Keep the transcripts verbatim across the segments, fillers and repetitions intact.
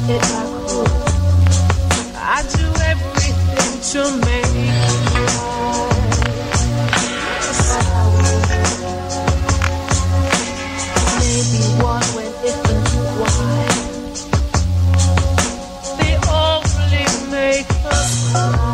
if I could. I'd do everything to make you mine. Yes, I would. Maybe one when if and why they only make us cry.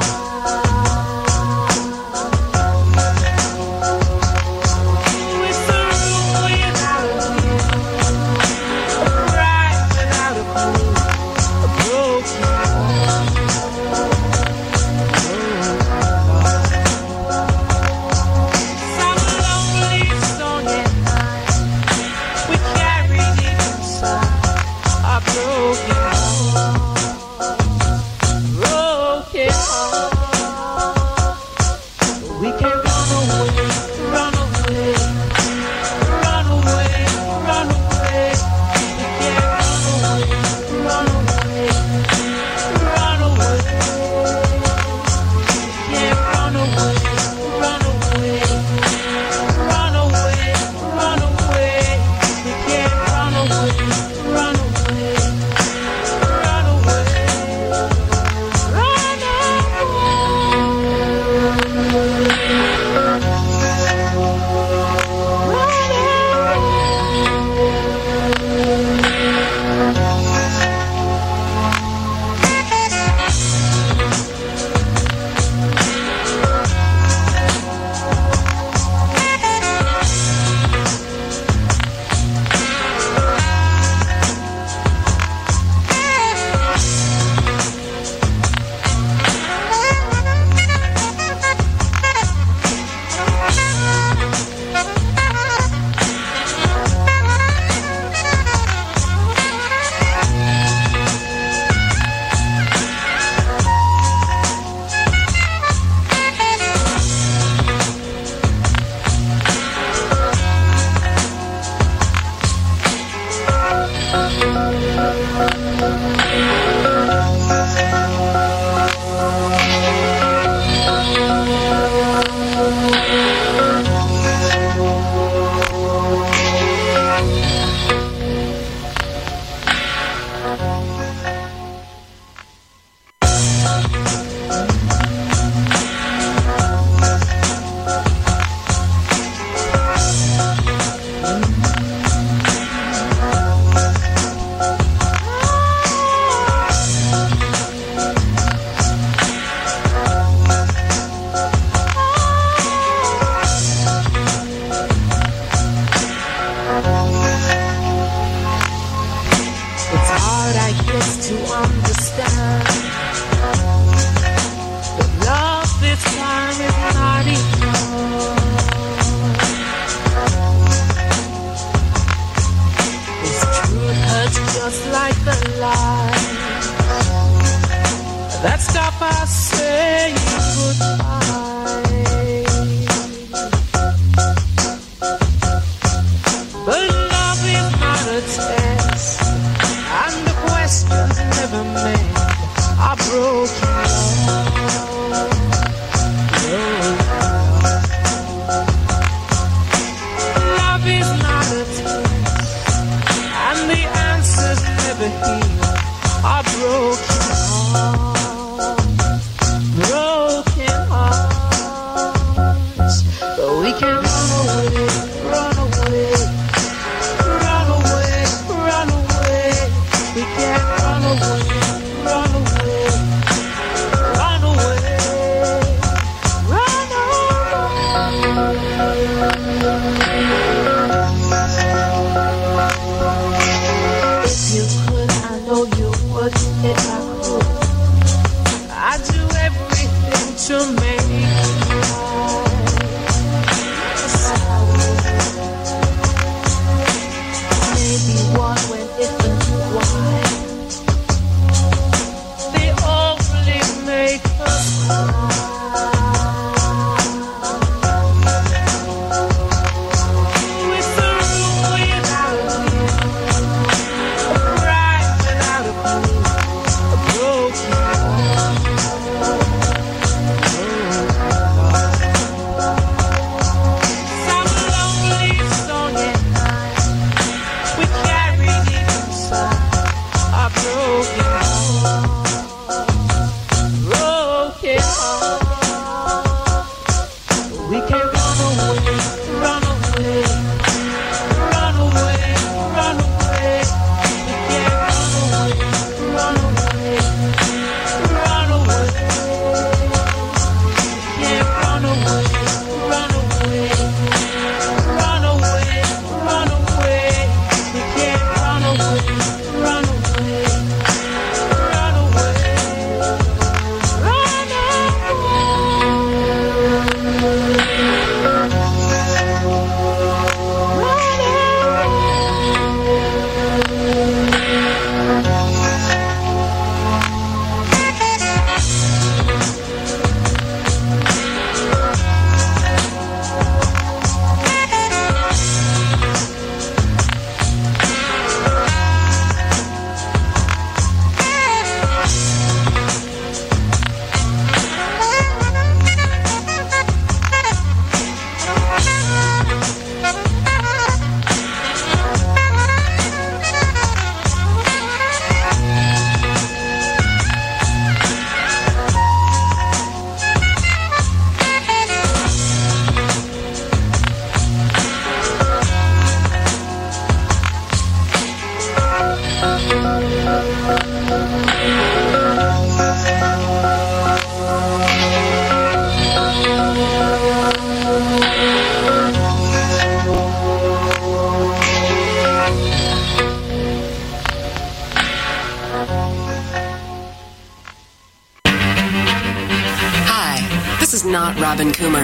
Robin Coomer,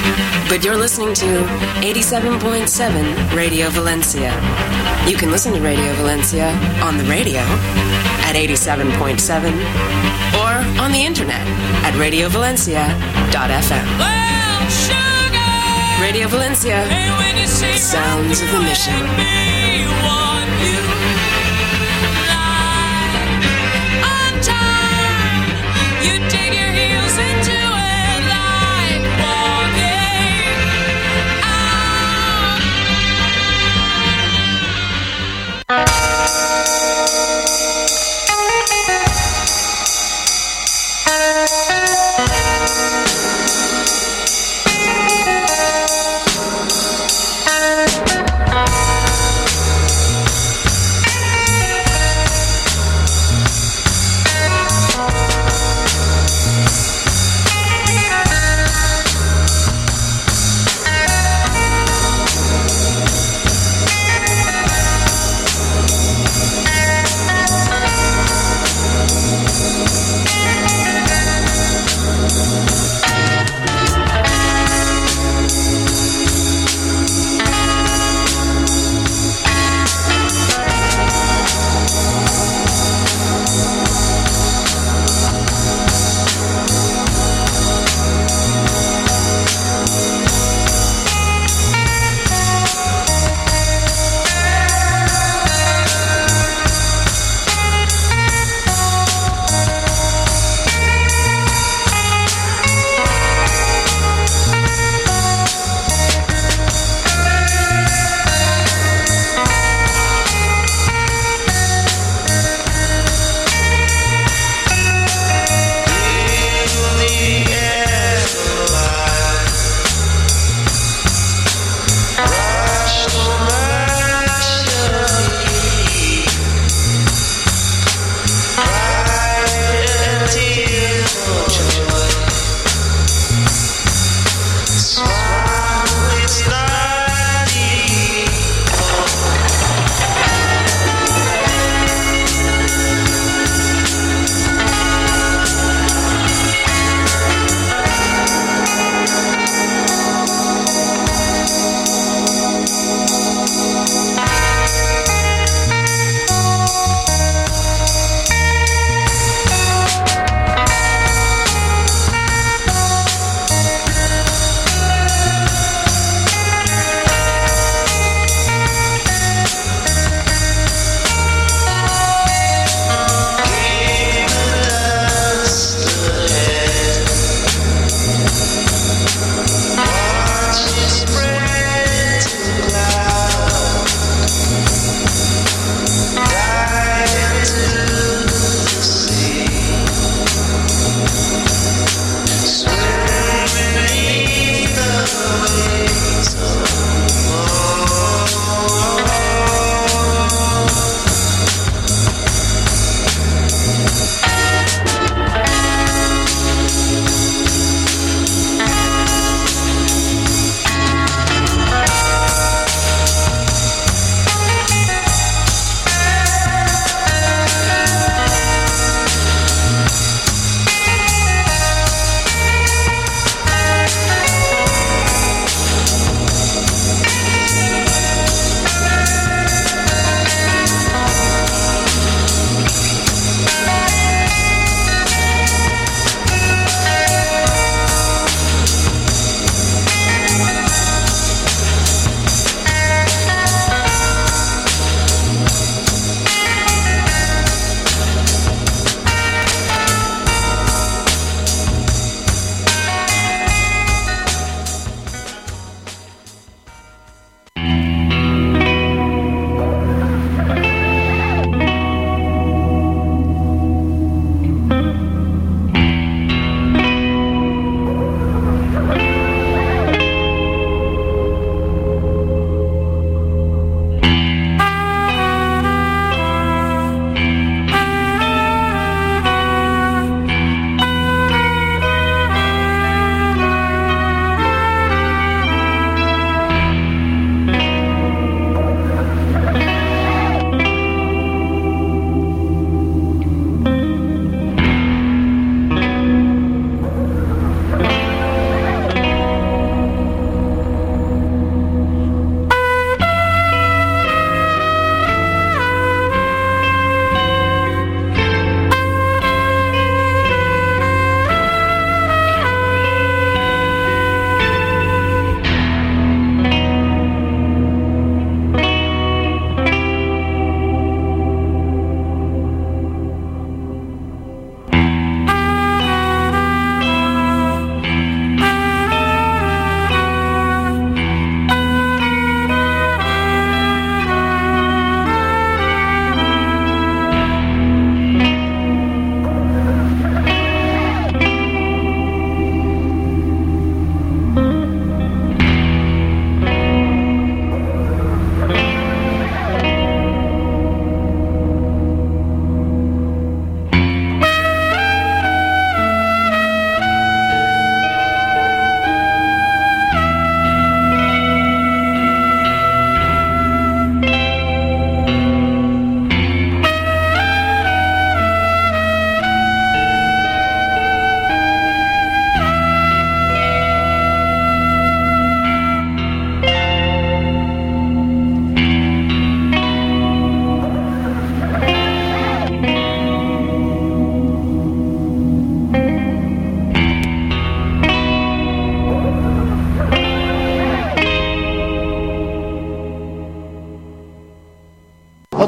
but you're listening to eighty-seven point seven Radio Valencia. You can listen to Radio Valencia on the radio at eighty-seven point seven or on the internet at radio valencia dot f m. Well, sugar, Radio Valencia, hey, when you see sounds of the mission. Me, want you lie on time. You dig your heels into it.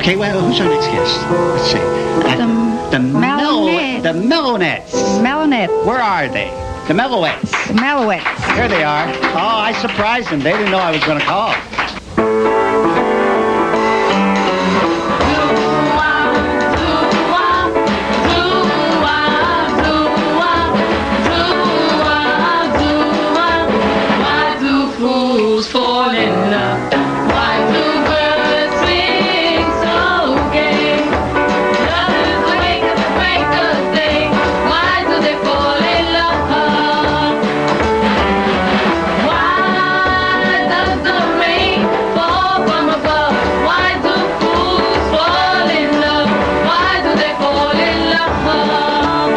Okay, well, who's our next guest? Let's see. Uh, The, the Mellow, Mellownets. the Mellownets. Mellownets. Where are they? The Mellowettes. The Mellowettes. There they are. Oh, I surprised them. They didn't know I was going to call. Why do fools fall in love? Why do birds sing so gay? Love is the wake of the break of day. Why do they fall in love? Why does the rain fall from above? Why do fools fall in love? Why do they fall in love?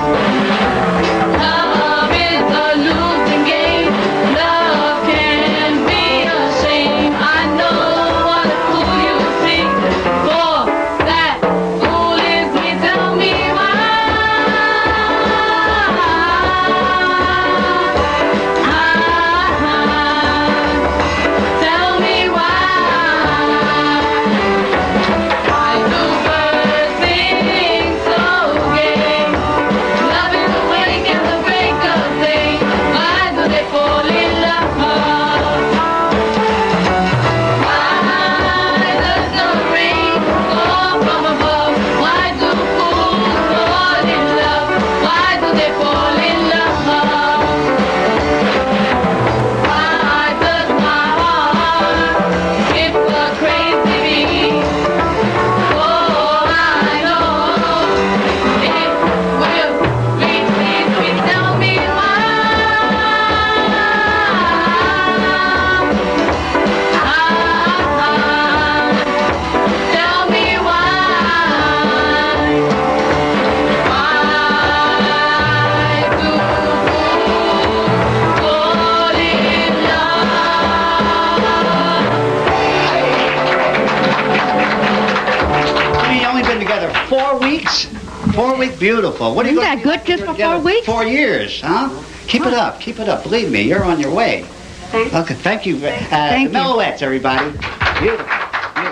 Love is a losing game. Love can be a shame. I know what a fool you see. For that fool is me. Tell me why. Tell me why. Why do birds sing so gay? Love is awake at the break of day. Why do they fall in love? Why does the rain fall from above? Why do fools fall in love? Why do they fall in love? Why does my heart skip a crazy beat? Oh, I know it will reach me. Sweet, tell me why. Tell me why. Why do fools fall in love? We only been together four weeks. Four weeks, beautiful. What are you Isn't gonna that do good just we're for together four weeks? Four years, huh? Keep it up. Keep it up. Believe me, you're on your way. Okay, thank you. Uh, Thank the you. Mellowettes, everybody. Beautiful. Beautiful.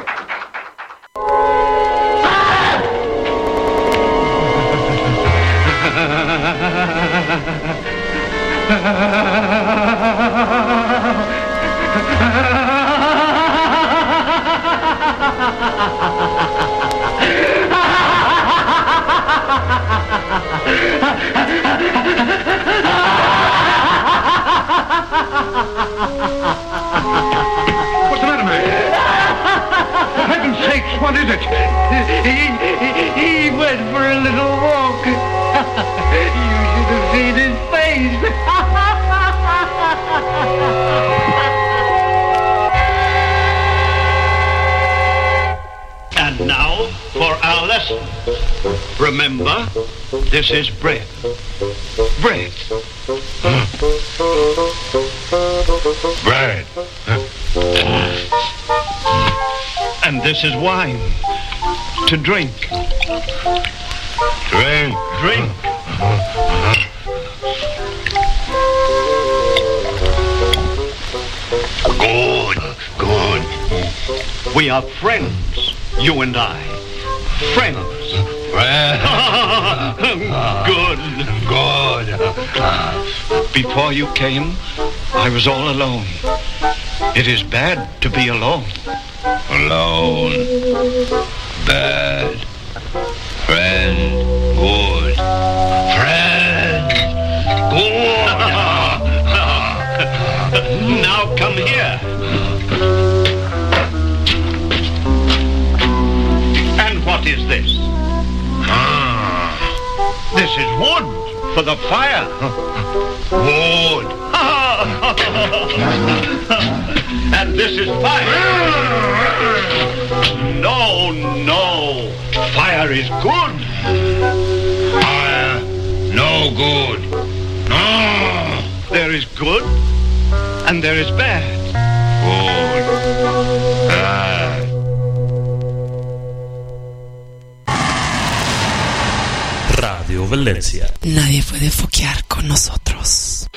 What's the matter, man? For heaven's sakes, what is it? He, he, he went for a little walk. You should have seen his face. And now for our lesson. Remember, this is bread. Bread. Bread. And this is wine. To drink. Drink. Drink. Good. Good. We are friends, you and I. Friends. Good. Good. Before you came, I was all alone. It is bad to be alone. Alone. Bad. Friend. Good. Friend. Good. Now come here. And what is this? Ah, this is wood for the fire. Wood. And this is fire. No, no. Fire is good. Fire, no good. No. There is good and there is bad. Good. Bad. Radio Valencia. Nadie puede foquear con nosotros.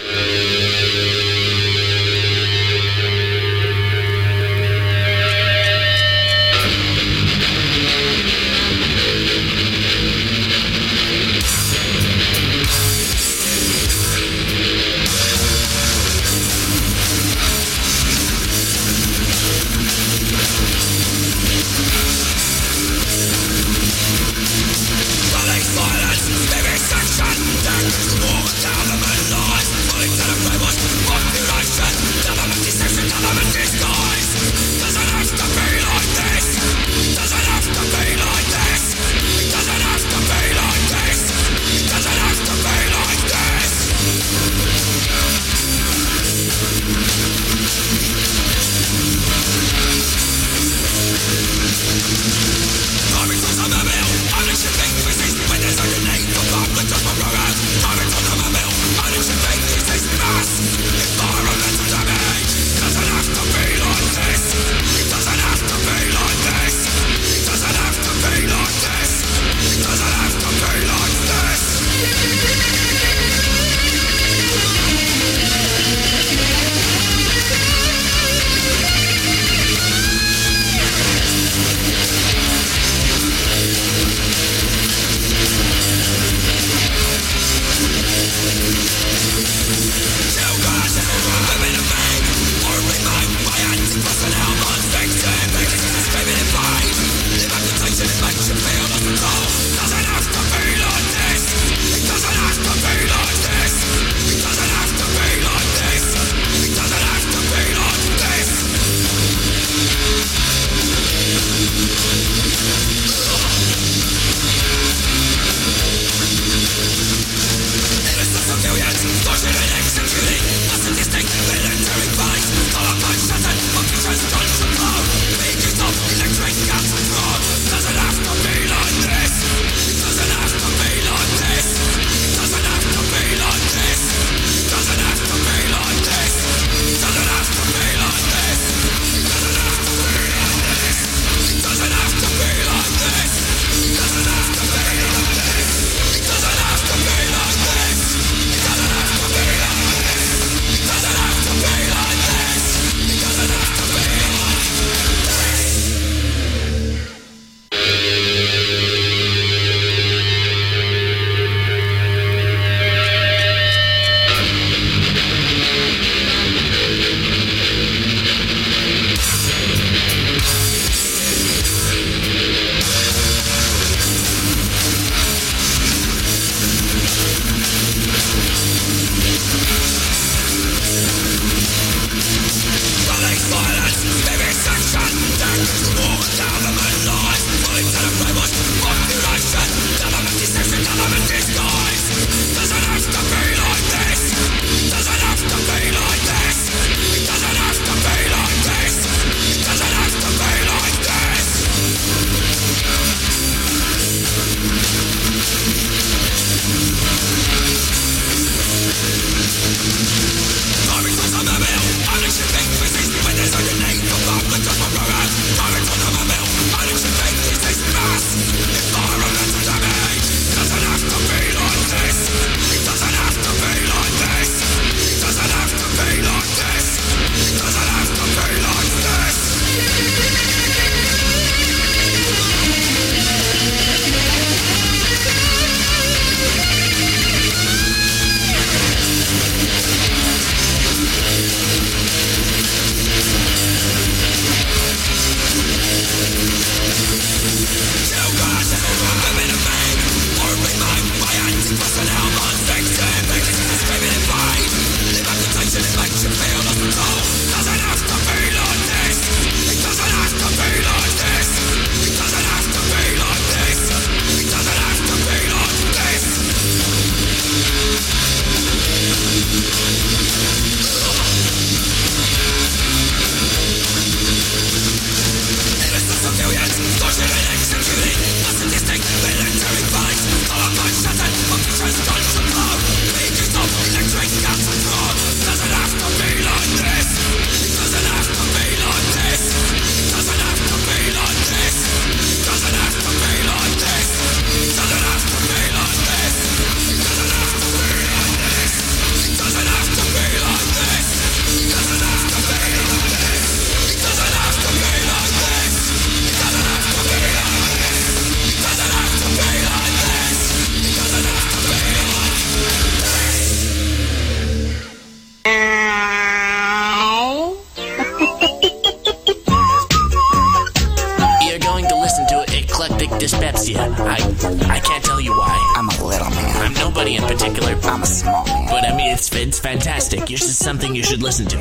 Dyspepsia. I I can't tell you why. I'm a little man. I'm nobody in particular. I'm a small man. But I mean, it's it's fantastic. This is something you should listen to.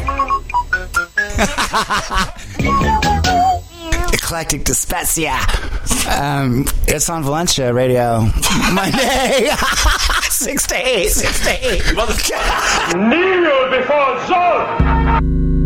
Eclectic Dyspepsia. Um, it's on Valencia Radio. Monday. Six to eight. Six to eight. Kneel before Zod!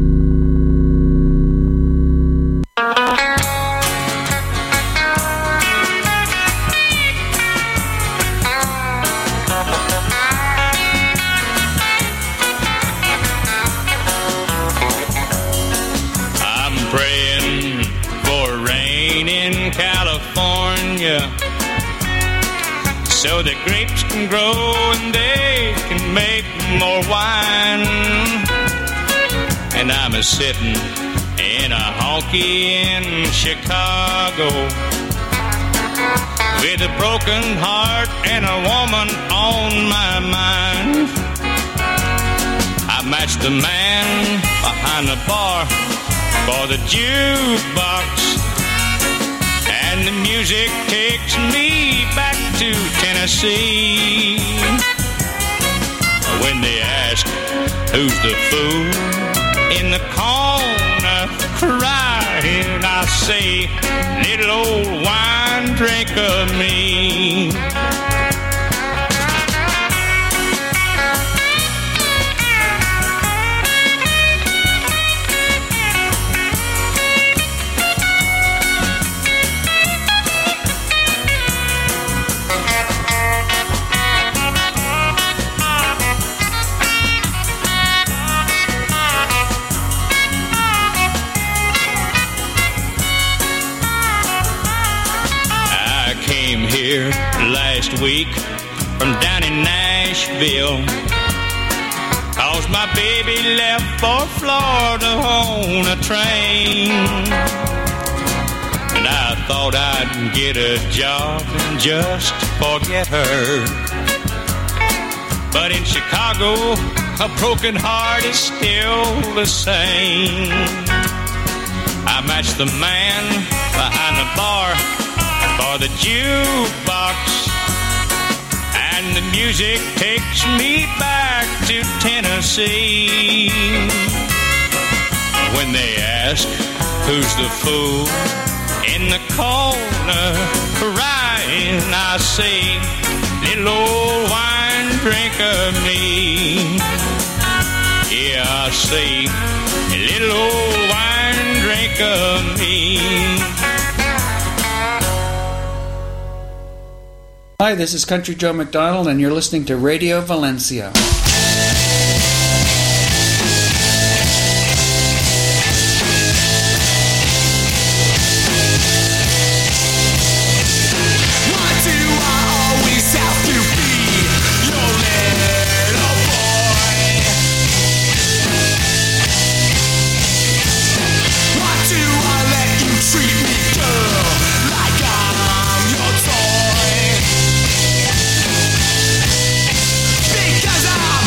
So the grapes can grow and they can make more wine. And I'm a sitting in a honky in Chicago with a broken heart and a woman on my mind. I matched the man behind the bar for the jukebox, and the music takes me back to Tennessee. When they ask who's the fool in the corner crying, I say, little old wine drinker me. Here last week from down in Nashville, 'cause my baby left for Florida on a train, and I thought I'd get a job and just forget her. But in Chicago, a broken heart is still the same. I matched the man behind the bar for the jukebox, and the music takes me back to Tennessee. When they ask who's the fool in the corner crying, I say, little old wine drinker me. Yeah, I say, little old wine drinker me. Hi, this is Country Joe McDonald, and you're listening to Radio Valencia. Because I'm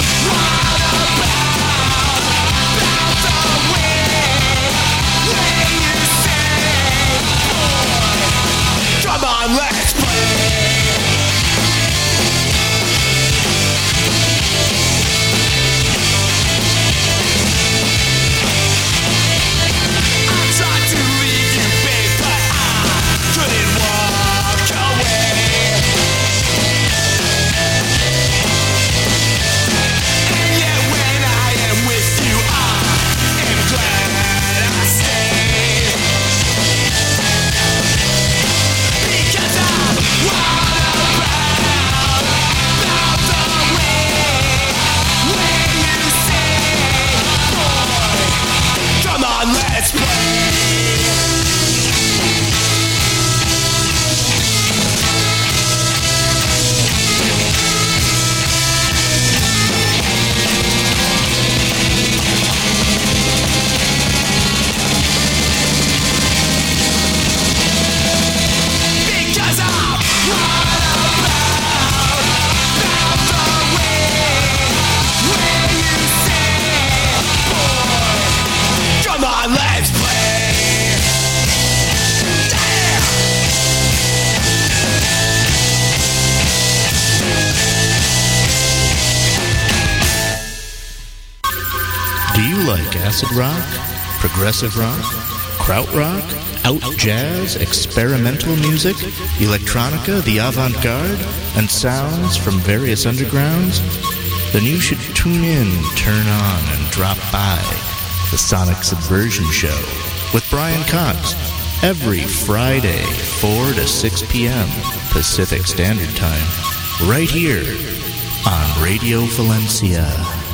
you like acid rock, progressive rock, krautrock, out jazz, experimental music, electronica, the avant-garde, and sounds from various undergrounds? Then you should tune in, turn on, and drop by the Sonic Subversion Show with Brian Cox every Friday, four to six p.m. Pacific Standard Time, right here on Radio Valencia.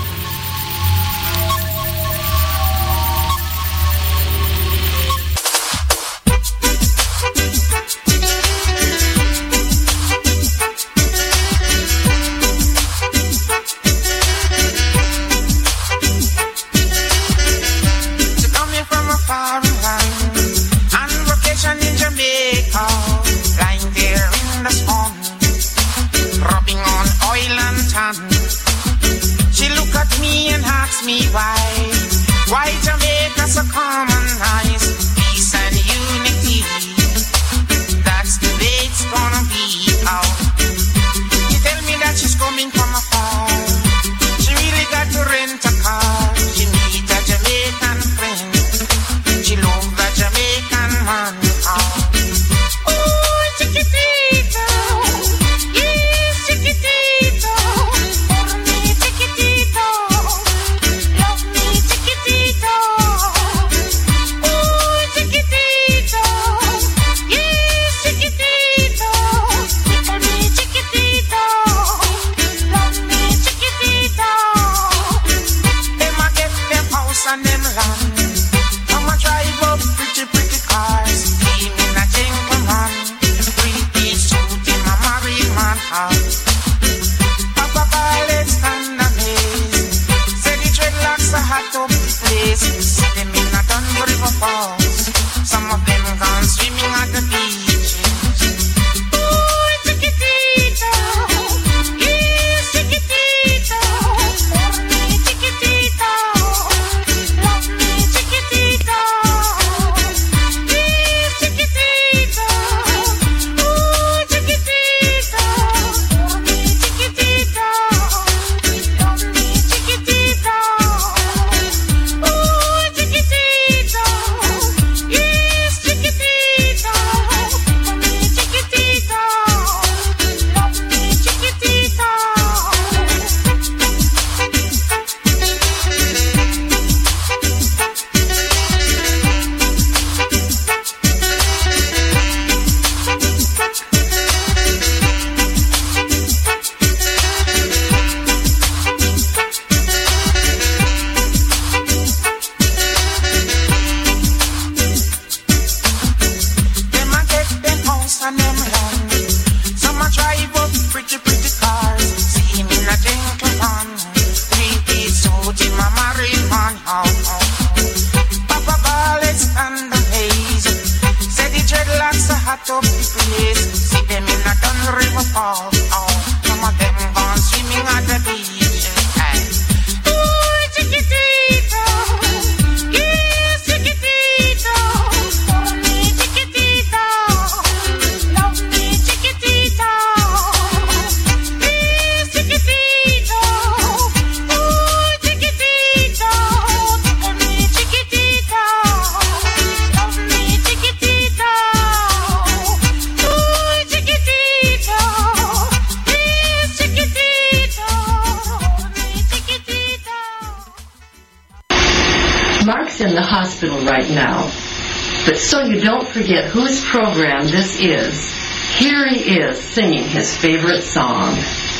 Forget whose program this is. Here he is singing his favorite song.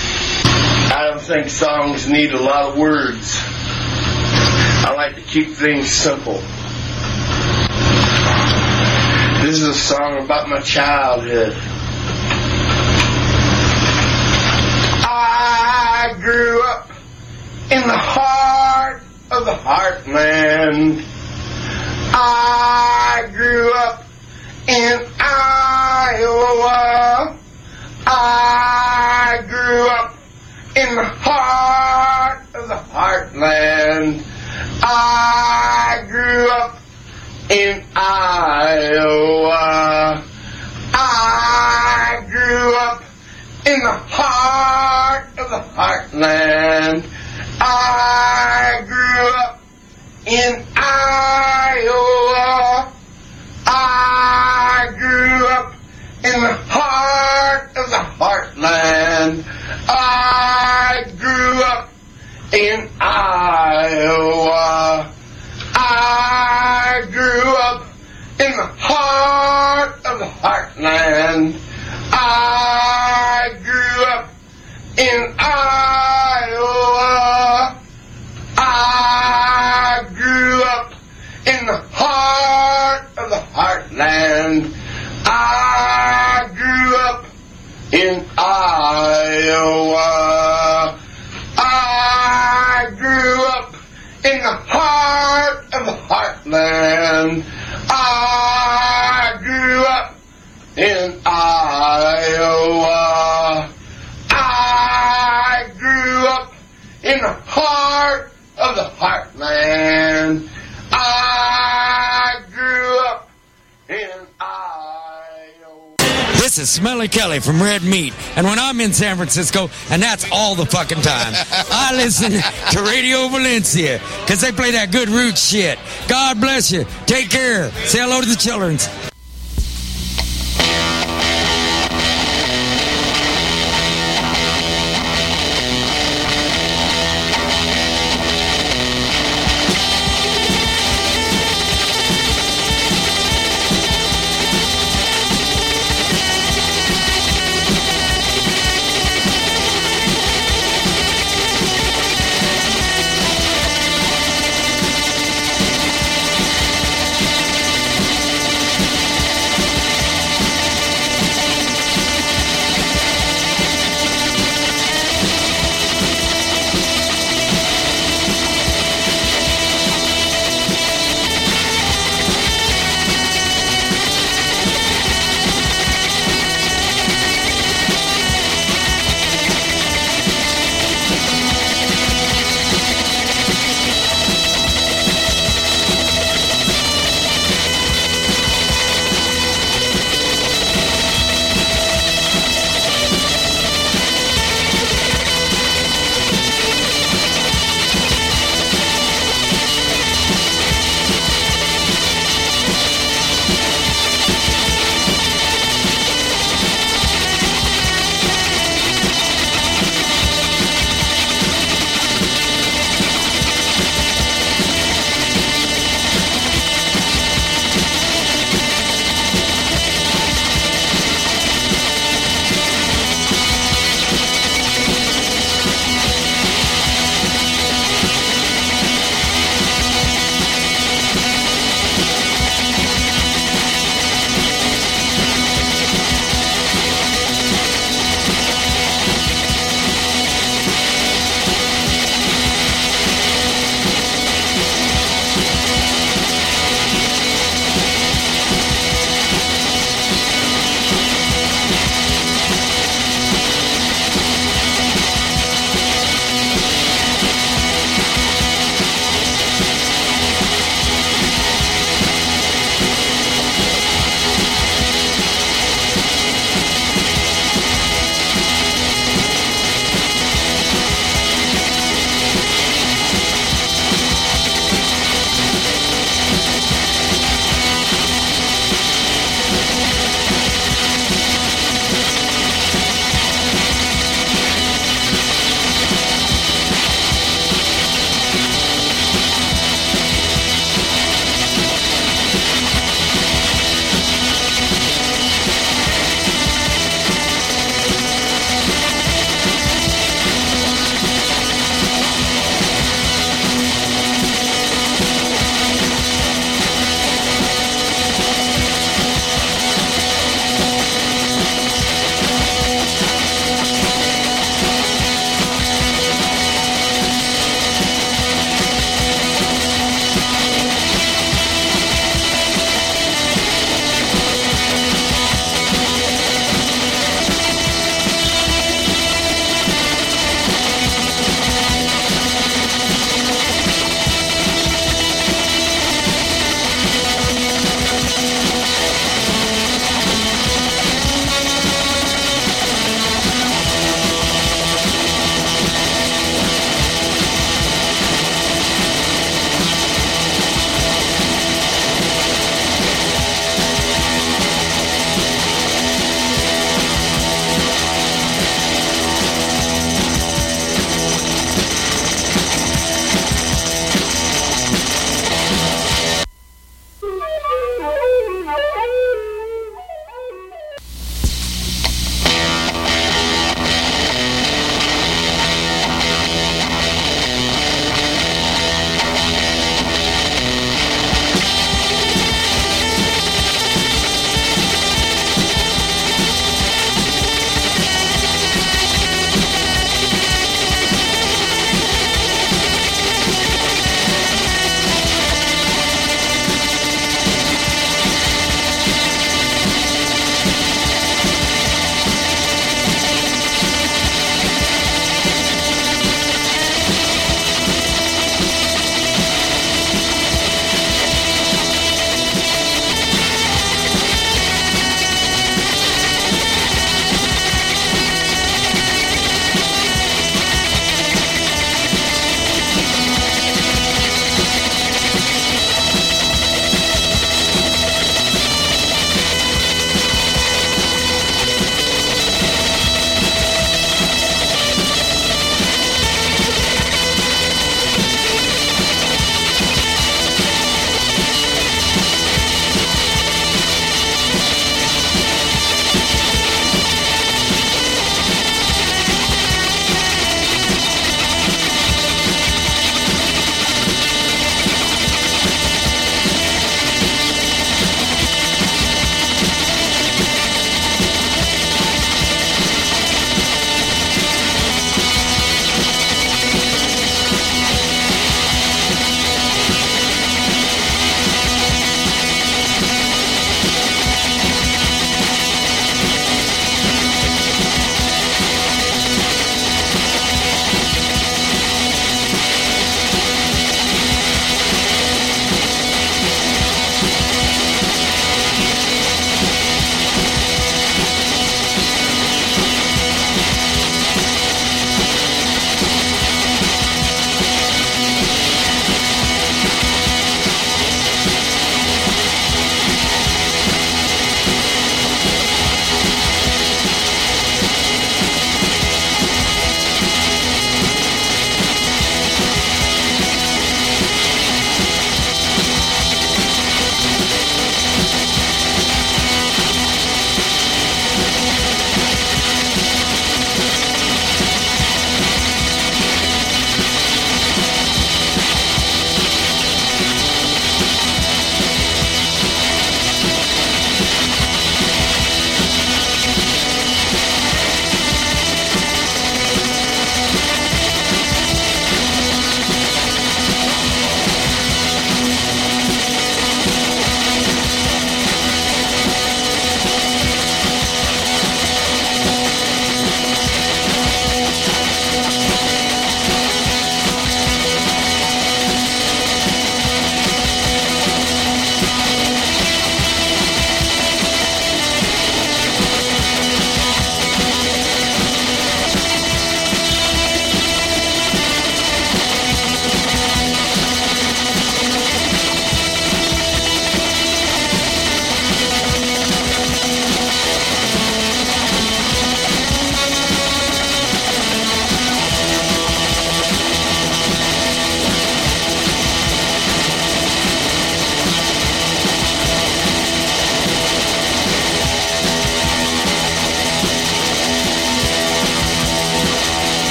I don't think songs need a lot of words. I like to keep things simple. This is a song about my childhood. I grew up in the heart of the heartland. I grew up in Iowa. I grew up in the heart of the heartland. I grew up in Iowa. I grew up in the heart of the heartland. I grew up in Iowa. I grew up in the heart of the heartland. I grew up in Iowa. I grew up in the heart of the heartland. I grew up in Iowa. I grew up in the heart of the heartland. I grew up in Iowa. I grew up in the heart of the heartland. I grew up in Iowa. I grew up in the heart of the heartland. I grew up in Iowa. This is Smelly Kelly from Red Meat, and when I'm in San Francisco, and that's all the fucking time, I listen to Radio Valencia, because they play that good roots shit. God bless you. Take care. Say hello to the children.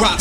rock.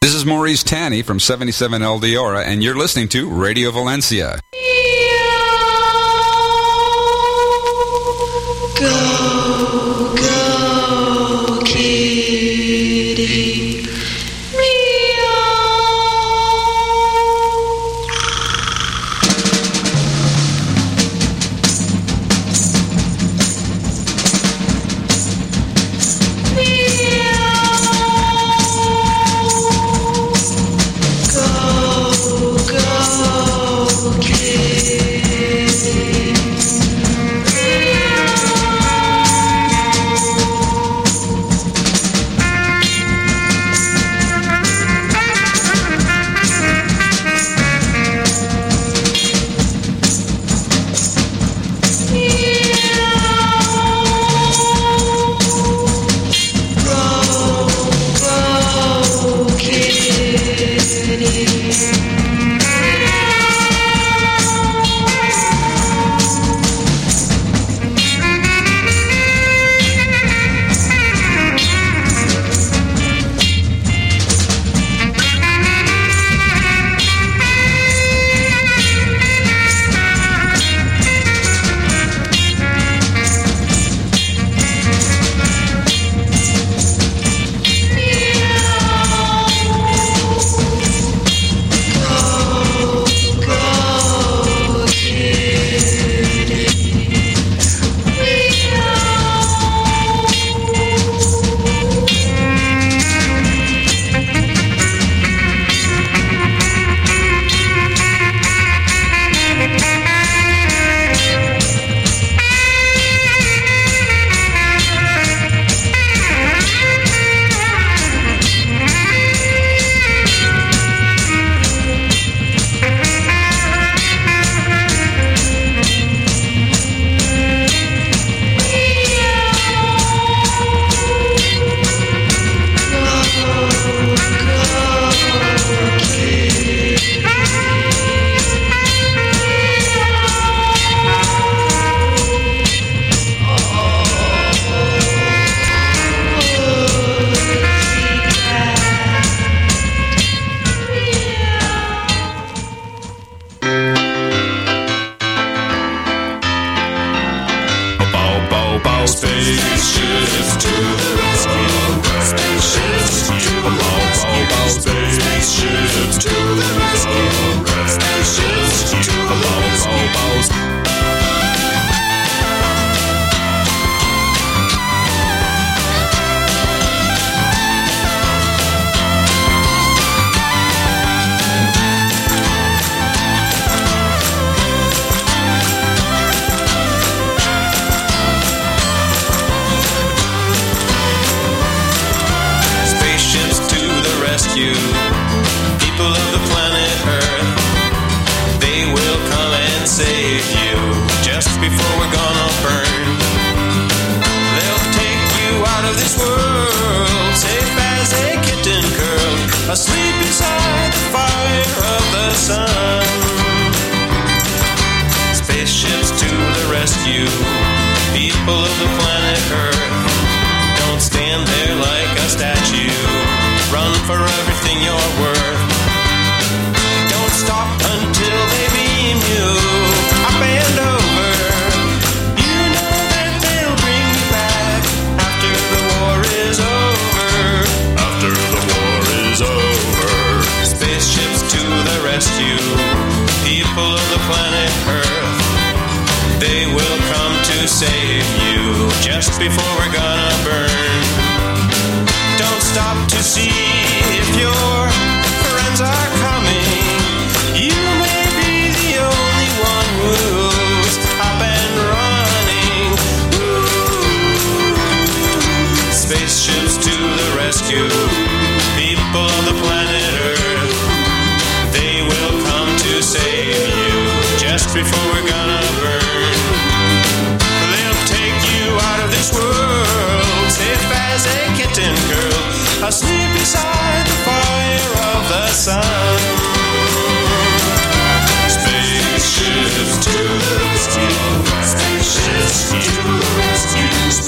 This is Maurice Tanny from seventy-seven El Diora, and you're listening to Radio Valencia. Go, go, kitty.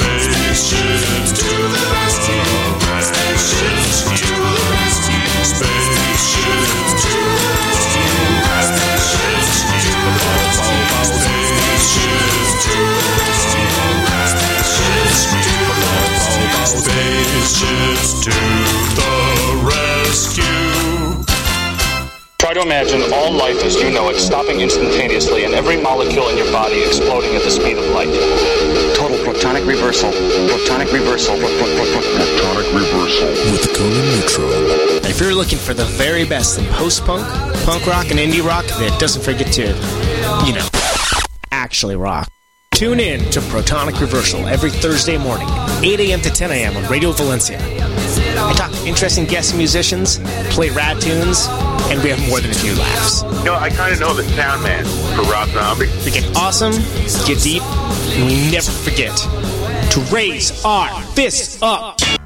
Spaceships to the rescue. Try to imagine all life as you know it stopping instantaneously and every molecule in your body exploding at the speed of light. Total protonic reversal. Protonic reversal. Protonic reversal. With Conan Neutral. If you're looking for the very best in post-punk, punk rock, and indie rock that doesn't forget to, you know, actually rock, tune in to Protonic Reversal every Thursday morning, eight a.m. to ten a.m. on Radio Valencia. I talk to interesting guest musicians, play rad tunes, and we have more than a few laughs. You know, I kind of know the sound man for Rob Zombie. We get awesome, get deep, and we never forget to raise our fists up.